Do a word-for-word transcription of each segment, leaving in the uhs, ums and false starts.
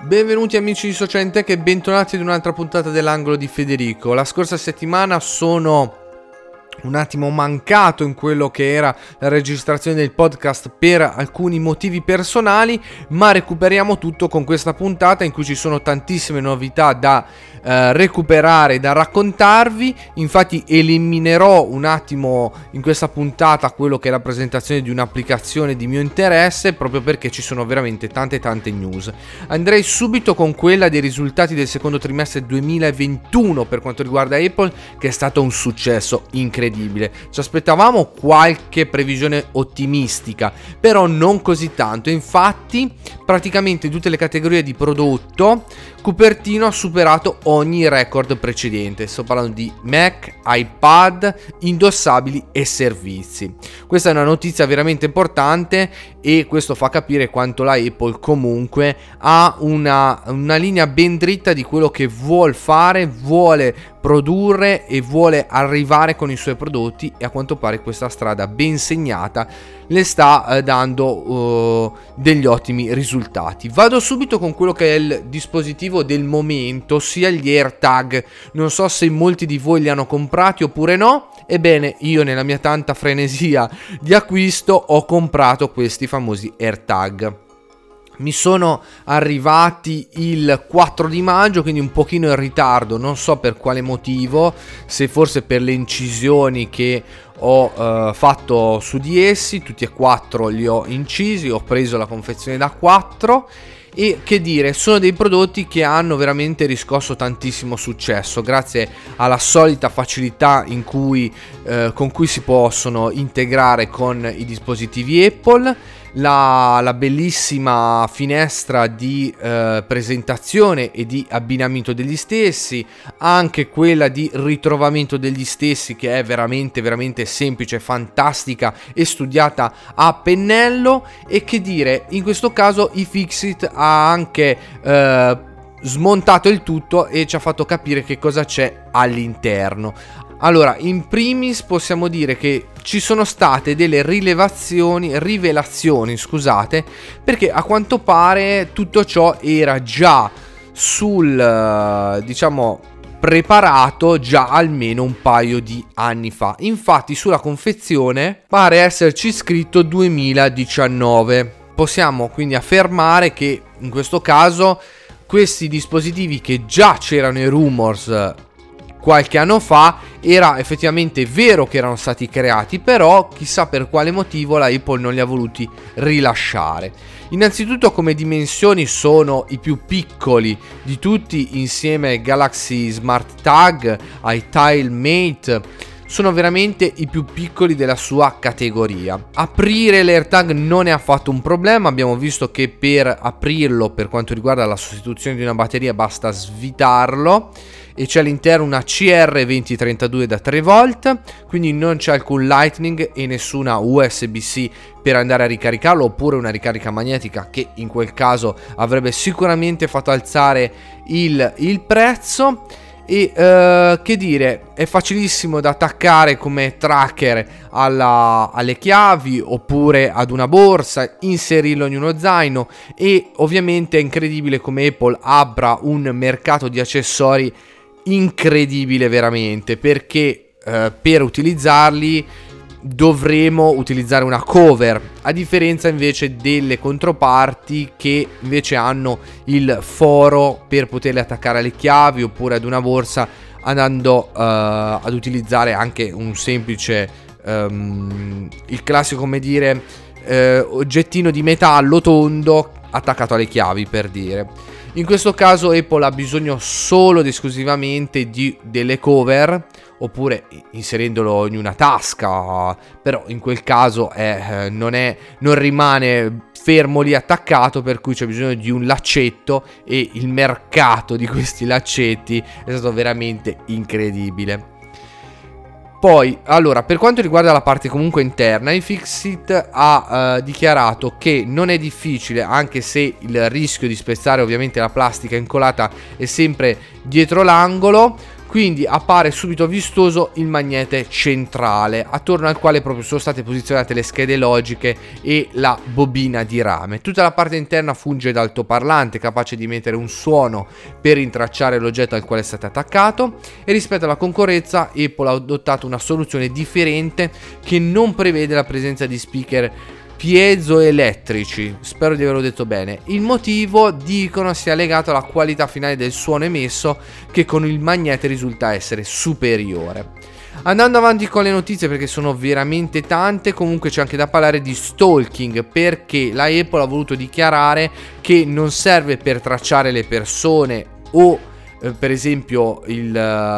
Benvenuti amici di Socialintech e bentornati ad un'altra puntata dell'angolo di Federico. La scorsa settimana sono un attimo mancato in quello che era la registrazione del podcast per alcuni motivi personali, ma recuperiamo tutto con questa puntata in cui ci sono tantissime novità da eh, recuperare, da raccontarvi. Infatti eliminerò un attimo in questa puntata quello che è la presentazione di un'applicazione di mio interesse, proprio perché ci sono veramente tante tante news. Andrei subito con quella dei risultati del secondo trimestre duemilaventuno per quanto riguarda Apple, che è stato un successo incredibile. Ci aspettavamo qualche previsione ottimistica, però non così tanto. Infatti, praticamente in tutte le categorie di prodotto, Cupertino ha superato ogni record precedente. Sto parlando di Mac, iPad, indossabili e servizi. Questa è una notizia veramente importante e questo fa capire quanto la Apple comunque ha una, una linea ben dritta di quello che vuol fare, vuole produrre e vuole arrivare con i suoi prodotti, e a quanto pare questa strada ben segnata le sta eh, dando uh, degli ottimi risultati. Vado subito con quello che è il dispositivo del momento, ossia gli AirTag. Non so se molti di voi li hanno comprati oppure no. Ebbene, io nella mia tanta frenesia di acquisto ho comprato questi famosi AirTag. Mi sono arrivati il quattro di maggio, quindi un pochino in ritardo, non so per quale motivo, se forse per le incisioni che ho uh, fatto su di essi. Tutti e quattro li ho incisi, ho preso la confezione da quattro. E che dire, sono dei prodotti che hanno veramente riscosso tantissimo successo grazie alla solita facilità in cui, eh, con cui si possono integrare con i dispositivi Apple, la, la bellissima finestra di eh, presentazione e di abbinamento degli stessi, anche quella di ritrovamento degli stessi, che è veramente veramente semplice, fantastica e studiata a pennello. E che dire, in questo caso iFixit ha anche eh, smontato il tutto e ci ha fatto capire che cosa c'è all'interno. Allora, in primis possiamo dire che ci sono state delle rilevazioni, rivelazioni, scusate, perché a quanto pare tutto ciò era già sul, diciamo, preparato già almeno un paio di anni fa. Infatti sulla confezione pare esserci scritto duemiladiciannove. Possiamo quindi affermare che in questo caso questi dispositivi, che già c'erano i rumors qualche anno fa, era effettivamente vero che erano stati creati, però chissà per quale motivo la Apple non li ha voluti rilasciare. Innanzitutto, come dimensioni sono i più piccoli di tutti, insieme ai Galaxy Smart Tag, ai TileMate. Sono veramente i più piccoli della sua categoria. Aprire l'AirTag non è affatto un problema. Abbiamo visto che per aprirlo, per quanto riguarda la sostituzione di una batteria, basta svitarlo, e c'è all'interno una C R venti trentadue da tre volt, quindi non c'è alcun Lightning e nessuna U S B C per andare a ricaricarlo, oppure una ricarica magnetica, che in quel caso avrebbe sicuramente fatto alzare il, il prezzo. E uh, che dire, è facilissimo da attaccare come tracker alla, alle chiavi oppure ad una borsa, inserirlo in uno zaino, e ovviamente è incredibile come Apple apra un mercato di accessori incredibile veramente, perché uh, per utilizzarli dovremo utilizzare una cover, a differenza invece delle controparti che invece hanno il foro per poterle attaccare alle chiavi oppure ad una borsa, andando uh, ad utilizzare anche un semplice um, il classico, come dire, uh, oggettino di metallo tondo attaccato alle chiavi, per dire. In questo caso Apple ha bisogno solo ed esclusivamente di delle cover, oppure inserendolo in una tasca, però in quel caso è, non, è, non rimane fermo lì attaccato, per cui c'è bisogno di un laccetto, e il mercato di questi laccetti è stato veramente incredibile. Poi, allora, per quanto riguarda la parte comunque interna, iFixit ha uh, dichiarato che non è difficile, anche se il rischio di spezzare ovviamente la plastica incolata è sempre dietro l'angolo. Quindi appare subito vistoso il magnete centrale, attorno al quale proprio sono state posizionate le schede logiche e la bobina di rame. Tutta la parte interna funge da altoparlante, capace di emettere un suono per rintracciare l'oggetto al quale è stato attaccato, e rispetto alla concorrenza Apple ha adottato una soluzione differente che non prevede la presenza di speaker piezoelettrici, spero di averlo detto bene. Il motivo, dicono, sia legato alla qualità finale del suono emesso, che con il magnete risulta essere superiore. Andando avanti con le notizie, perché sono veramente tante, comunque c'è anche da parlare di stalking, perché la Apple ha voluto dichiarare che non serve per tracciare le persone o eh, per esempio il, uh,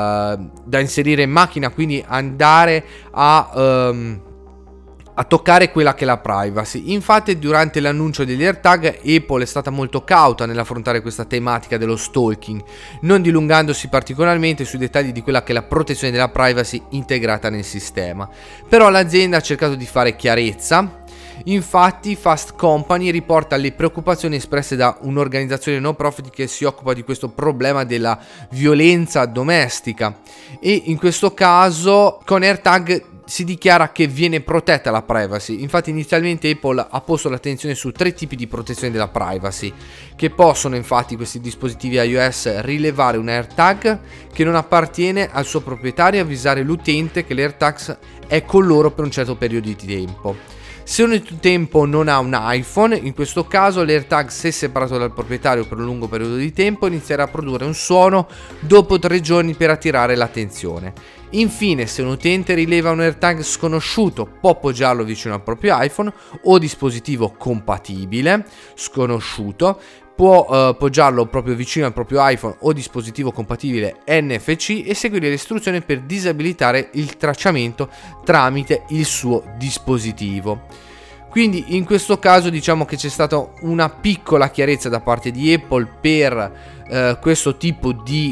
da inserire in macchina, quindi andare a... Um, a toccare quella che è la privacy. Infatti durante l'annuncio degli AirTag Apple è stata molto cauta nell'affrontare questa tematica dello stalking, non dilungandosi particolarmente sui dettagli di quella che è la protezione della privacy integrata nel sistema. Però l'azienda ha cercato di fare chiarezza. Infatti Fast Company riporta le preoccupazioni espresse da un'organizzazione no profit che si occupa di questo problema della violenza domestica, e in questo caso con AirTag si dichiara che viene protetta la privacy. Infatti inizialmente Apple ha posto l'attenzione su tre tipi di protezione della privacy, che possono infatti questi dispositivi iOS rilevare un AirTag che non appartiene al suo proprietario e avvisare l'utente che l'AirTag è con loro per un certo periodo di tempo. Se un tempo non ha un iPhone, in questo caso l'AirTag, se separato dal proprietario per un lungo periodo di tempo, inizierà a produrre un suono dopo tre giorni per attirare l'attenzione. Infine, se un utente rileva un AirTag sconosciuto, può appoggiarlo vicino al proprio iPhone o dispositivo compatibile sconosciuto, può uh, appoggiarlo proprio vicino al proprio iPhone o dispositivo compatibile N F C e seguire le istruzioni per disabilitare il tracciamento tramite il suo dispositivo. Quindi in questo caso diciamo che c'è stata una piccola chiarezza da parte di Apple per uh, questo tipo di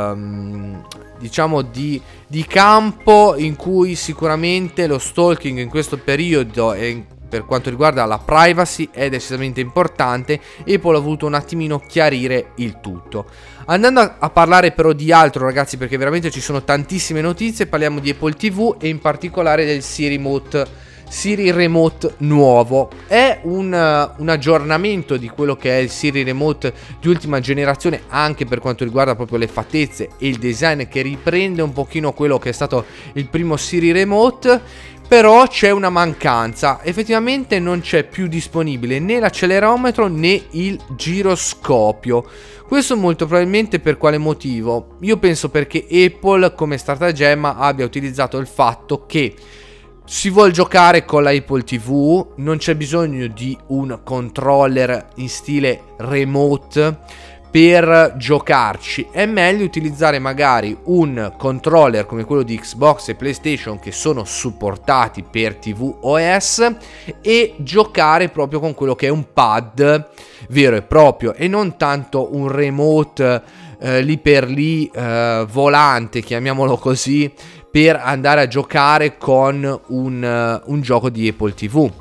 um, diciamo di, di campo, in cui sicuramente lo stalking in questo periodo e per quanto riguarda la privacy è decisamente importante. Apple ha voluto un attimino chiarire il tutto. Andando a, a parlare però di altro, ragazzi, perché veramente ci sono tantissime notizie, parliamo di Apple T V e in particolare del Siri Remote Siri Remote nuovo. È un, uh, un aggiornamento di quello che è il Siri Remote di ultima generazione, anche per quanto riguarda proprio le fattezze e il design, che riprende un pochino quello che è stato il primo Siri Remote. Però c'è una mancanza, effettivamente non c'è più disponibile né l'accelerometro né il giroscopio. Questo molto probabilmente per quale motivo? Io penso perché Apple come stratagemma abbia utilizzato il fatto che si vuol giocare con la Apple T V, non c'è bisogno di un controller in stile remote per giocarci. È meglio utilizzare magari un controller come quello di Xbox e PlayStation, che sono supportati per T V O S, e giocare proprio con quello che è un pad vero e proprio e non tanto un remote eh, lì per lì eh, volante, chiamiamolo così, per andare a giocare con un, uh, un gioco di Apple T V.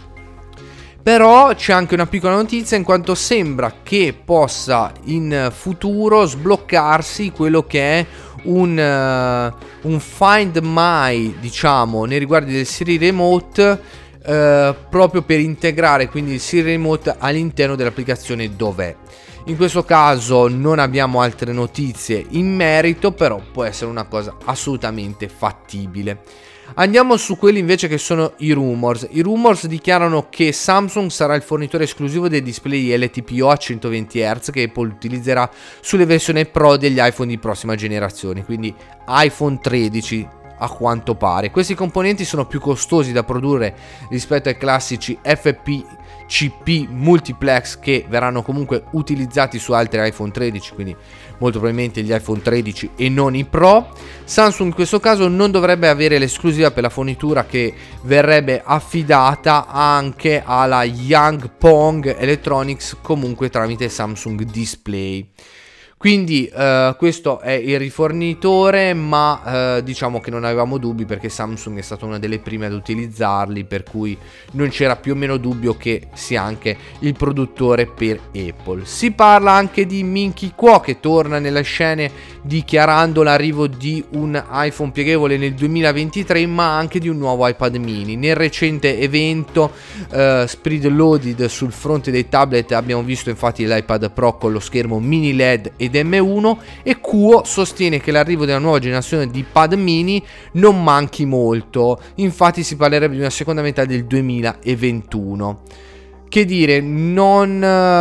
Però c'è anche una piccola notizia, in quanto sembra che possa in futuro sbloccarsi quello che è un, uh, un Find My, diciamo, nei riguardi del Siri Remote, uh, proprio per integrare quindi il Siri Remote all'interno dell'applicazione Dov'è. In questo caso non abbiamo altre notizie in merito, però può essere una cosa assolutamente fattibile. Andiamo su quelli invece che sono i rumors. I rumors dichiarano che Samsung sarà il fornitore esclusivo dei display L T P O a centoventi hertz che Apple utilizzerà sulle versioni Pro degli iPhone di prossima generazione, quindi iPhone tredici a quanto pare. Questi componenti sono più costosi da produrre rispetto ai classici F P C P multiplex che verranno comunque utilizzati su altri iPhone tredici, quindi molto probabilmente gli iPhone tredici e non i Pro. Samsung in questo caso non dovrebbe avere l'esclusiva per la fornitura, che verrebbe affidata anche alla Yangpong Electronics, comunque tramite Samsung Display. Quindi eh, questo è il rifornitore, ma eh, diciamo che non avevamo dubbi perché Samsung è stata una delle prime ad utilizzarli, per cui non c'era più o meno dubbio che sia anche il produttore per Apple. Si parla anche di Minky Kuo, che torna nelle scene dichiarando l'arrivo di un iPhone pieghevole nel duemilaventitré, ma anche di un nuovo iPad mini. Nel recente evento eh, Spread Loaded sul fronte dei tablet abbiamo visto infatti l'iPad Pro con lo schermo mini L E D ed M uno, e Kuo sostiene che l'arrivo della nuova generazione di pad mini non manchi molto, infatti si parlerebbe di una seconda metà del duemilaventuno. Che dire, non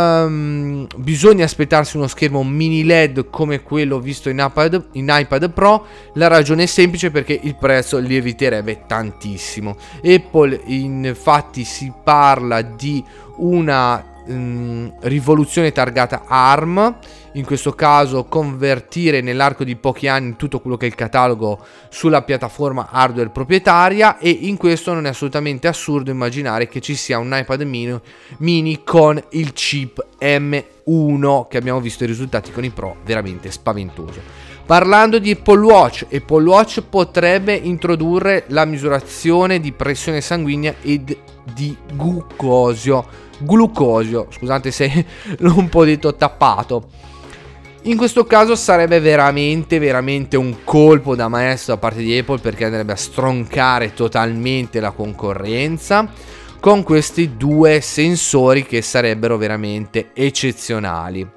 ehm, bisogna aspettarsi uno schermo mini L E D come quello visto in iPad, in iPad Pro. La ragione è semplice, perché il prezzo lieviterebbe tantissimo. Apple infatti si parla di una rivoluzione targata A R M, in questo caso convertire nell'arco di pochi anni tutto quello che è il catalogo sulla piattaforma hardware proprietaria, e in questo non è assolutamente assurdo immaginare che ci sia un iPad mini, mini con il chip M uno, che abbiamo visto i risultati con i Pro, veramente spaventoso. Parlando di Apple Watch, Apple Watch potrebbe introdurre la misurazione di pressione sanguigna ed di glucosio glucosio, scusate se l'ho un po' detto tappato. In questo caso sarebbe veramente veramente un colpo da maestro da parte di Apple, perché andrebbe a stroncare totalmente la concorrenza con questi due sensori che sarebbero veramente eccezionali.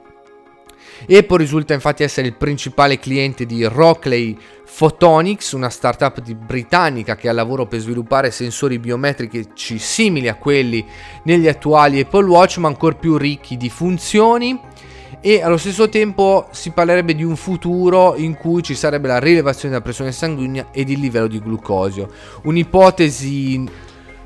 Apple risulta infatti essere il principale cliente di Rockley Photonics, una startup di britannica che ha al lavoro per sviluppare sensori biometrici simili a quelli negli attuali Apple Watch, ma ancora più ricchi di funzioni. E allo stesso tempo si parlerebbe di un futuro in cui ci sarebbe la rilevazione della pressione sanguigna ed il livello di glucosio, un'ipotesi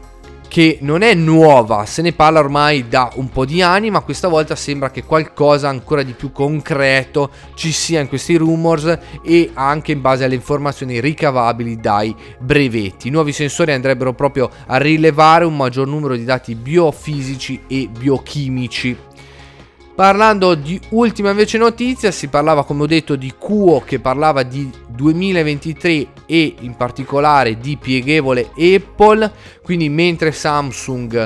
che non è nuova, se ne parla ormai da un po' di anni, ma questa volta sembra che qualcosa ancora di più concreto ci sia in questi rumors, e anche in base alle informazioni ricavabili dai brevetti. I nuovi sensori andrebbero proprio a rilevare un maggior numero di dati biofisici e biochimici. Parlando di ultima invece notizia, si parlava, come ho detto, di Kuo, che parlava di duemilaventitré e in particolare di pieghevole Apple. Quindi mentre Samsung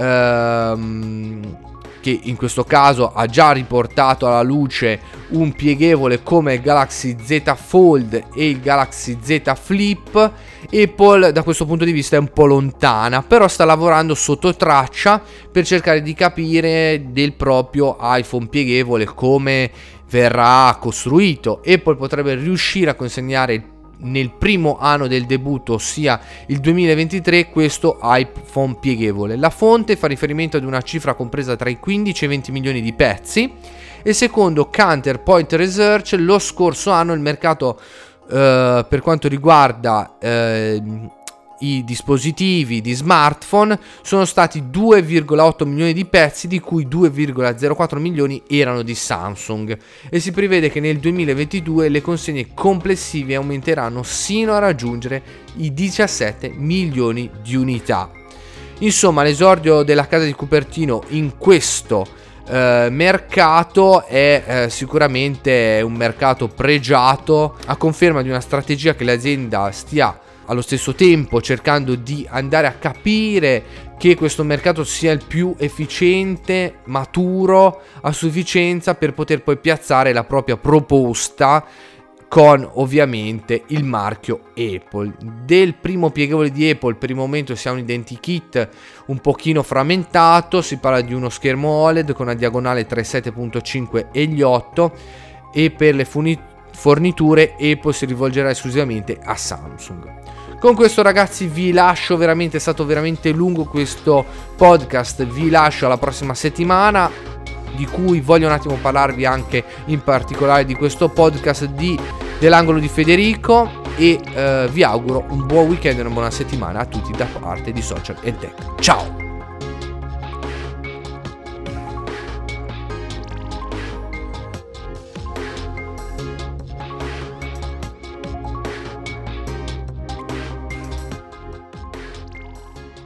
ehm, che in questo caso ha già riportato alla luce un pieghevole come il Galaxy Z Fold e il Galaxy Z Flip, Apple da questo punto di vista è un po' lontana, però sta lavorando sotto traccia per cercare di capire del proprio iPhone pieghevole come verrà costruito. Apple potrebbe riuscire a consegnare nel primo anno del debutto, ossia il duemilaventitré, questo iPhone pieghevole. La fonte fa riferimento ad una cifra compresa tra i quindici e i venti milioni di pezzi, e secondo Counterpoint Research lo scorso anno il mercato eh, per quanto riguarda eh, i dispositivi di smartphone sono stati due virgola otto milioni di pezzi, di cui due virgola zero quattro milioni erano di Samsung, e si prevede che nel duemilaventidue le consegne complessive aumenteranno sino a raggiungere i diciassette milioni di unità. Insomma, l'esordio della casa di Cupertino in questo Uh, mercato è uh, sicuramente un mercato pregiato, a conferma di una strategia che l'azienda stia allo stesso tempo cercando di andare a capire che questo mercato sia il più efficiente, maturo a sufficienza per poter poi piazzare la propria proposta con ovviamente il marchio Apple. Del primo pieghevole di Apple per il momento si ha un identikit un pochino frammentato, si parla di uno schermo O L E D con una diagonale tra i sette virgola cinque e gli otto, e per le forniture Apple si rivolgerà esclusivamente a Samsung. Con questo ragazzi vi lascio, veramente è stato veramente lungo questo podcast, vi lascio alla prossima settimana, di cui voglio un attimo parlarvi anche in particolare di questo podcast di dell'angolo di Federico, e eh, vi auguro un buon weekend e una buona settimana a tutti da parte di Social and Tech. Ciao!